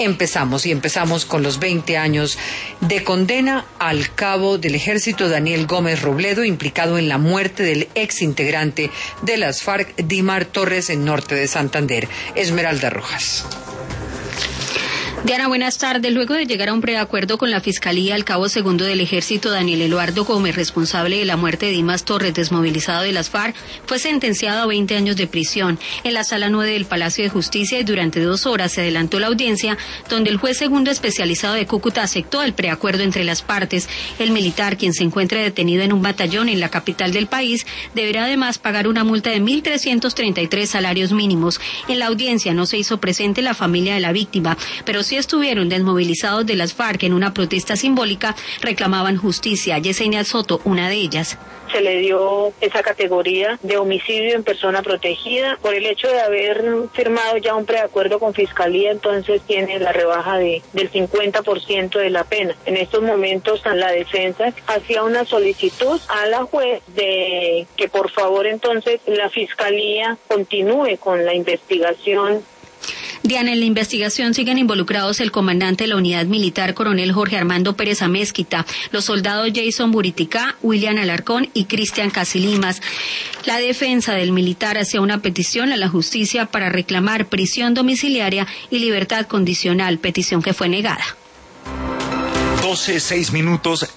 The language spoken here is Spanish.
Empezamos con los 20 años de condena al cabo del ejército Daniel Gómez Robledo, implicado en la muerte del ex integrante de las FARC, Dimar Torres, en norte de Santander. Esmeralda Rojas. Diana, buenas tardes. Luego de llegar a un preacuerdo con la Fiscalía, el cabo segundo del Ejército, Daniel Eduardo Gómez, responsable de la muerte de Dimas Torres, desmovilizado de las FARC, fue sentenciado a 20 años de prisión. En la Sala 9 del Palacio de Justicia, y durante 2 horas se adelantó la audiencia, donde el juez segundo especializado de Cúcuta aceptó el preacuerdo entre las partes. El militar, quien se encuentra detenido en un batallón en la capital del país, deberá además pagar una multa de 1.333 salarios mínimos. En la audiencia no se hizo presente la familia de la víctima, pero sí estuvieron desmovilizados de las FARC en una protesta simbólica, reclamaban justicia. Yesenia Soto, una de ellas. Se le dio esa categoría de homicidio en persona protegida por el hecho de haber firmado ya un preacuerdo con Fiscalía, entonces tiene la rebaja del 50% de la pena. En estos momentos la defensa hacía una solicitud a la juez de que por favor entonces la Fiscalía continúe con la investigación. Diana, en la investigación siguen involucrados el comandante de la unidad militar, coronel Jorge Armando Pérez Amézquita, los soldados Jason Buriticá, William Alarcón y Cristian Casilimas. La defensa del militar hacía una petición a la justicia para reclamar prisión domiciliaria y libertad condicional, petición que fue negada. 12:06